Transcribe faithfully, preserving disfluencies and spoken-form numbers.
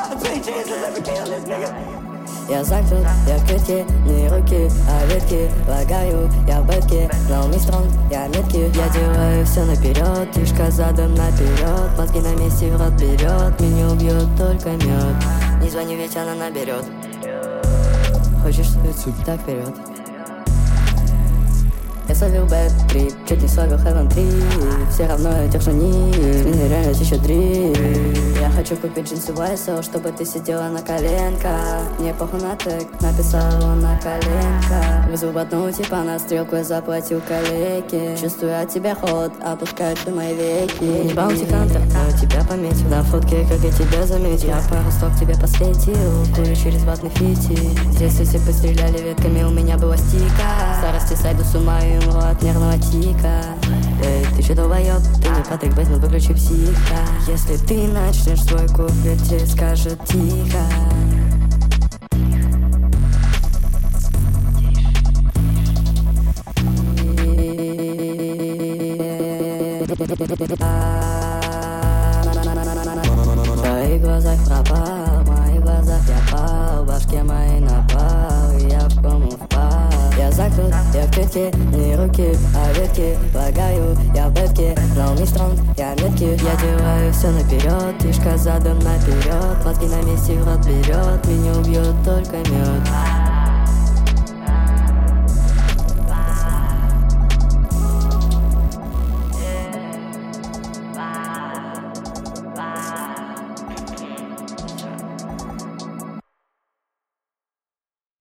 Я закрыт, я в клетке, не руки, а ветки. Лагаю, я в бетке, но не строн, я меткий. Я делаю все наперед, тишка задом наперед. Мозги на месте, в рот берет, меня убьет только мед. Не звони, ведь она наберет. Хочешь суицид, так вперед. Я словил бэд трип, чуть не словил Heaven три. Все равно я держу низ, мне реально еще три. Я хочу купить джинсы в уай эс эл, чтобы ты сидела на коленках. Мне похуй на тег, написал он на коленках. Вызвал батну, типа на стрелку, я заплатил коллеге. Чувствую от тебя холод, опускаются мои веки. Не баунти хантер, но тебя пометил. На фотке, как я тебя заметил. Я пару сток тебе посветил, курю через ватный фитиль. Здесь все постреляли ветками, у меня была стика. Старости сойду с ума и умру от нервного тика. Эй, ты че долбоёб, ты не Патрик Бейс, но выключи психа. Если ты начнешь свой куплет, тебе скажет тихо. В твоих глазах пропал, в моих глазах я пал, в башке моей напал, и я в кому впал. Я закрыт, я в клетке, не руки, а ветки. Лагаю, я в бетке, но не строн, я меткий. Я делаю все наперед, тишка задом наперед. Мозги на месте, в рот берет, меня убьет только мед.